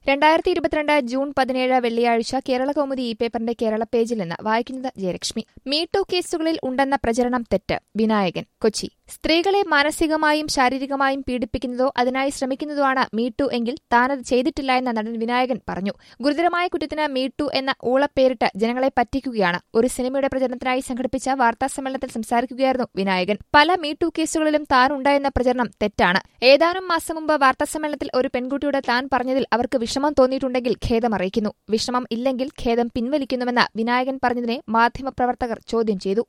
2022 June 17 വെള്ളിയാഴ്ച കേരളകൗമുദി ഈ പേപ്പറിന്റെ കേരള പേജിൽ നിന്ന് വായിക്കുന്നത് ജയലക്ഷ്മി. മീടു കേസുകളിൽ ഉണ്ടെന്ന പ്രചരണം തെറ്റ്. വിനായകൻ, കൊച്ചി. സ്ത്രീകളെ മാനസികമായും ശാരീരികമായും പീഡിപ്പിക്കുന്നതോ അതിനായി ശ്രമിക്കുന്നതോ ആണ് മീടു എങ്കിൽ താനത് ചെയ്തിട്ടില്ല എന്ന് നടൻ വിനായകൻ പറഞ്ഞു. ഗുരുതരമായ കുറ്റത്തിന് മീടു എന്ന ഊളപ്പേരിട്ട് ജനങ്ങളെ പറ്റിക്കുകയാണ്. ഒരു സിനിമയുടെ പ്രചരണത്തിനായി സംഘടിപ്പിച്ച വാർത്താസമ്മേളനത്തിൽ സംസാരിക്കുകയായിരുന്നു വിനായകൻ. പല മീടു കേസുകളിലും താനുണ്ടായെന്ന പ്രചരണം തെറ്റാണ്. ഏതാനും മാസം മുമ്പ് വാർത്താസമ്മേളനത്തിൽ ഒരു പെൺകുട്ടിയോട് താൻ പറഞ്ഞതിൽ അവർക്ക് വിഷമം തോന്നിയിട്ടുണ്ടെങ്കിൽ ഖേദമറിയിക്കുന്നു. വിഷമം ഇല്ലെങ്കിൽ ഖേദം പിൻവലിക്കുന്നുവെന്ന് വിനായകൻ പറഞ്ഞതിനെ മാധ്യമപ്രവർത്തകർ ചോദ്യം ചെയ്തു.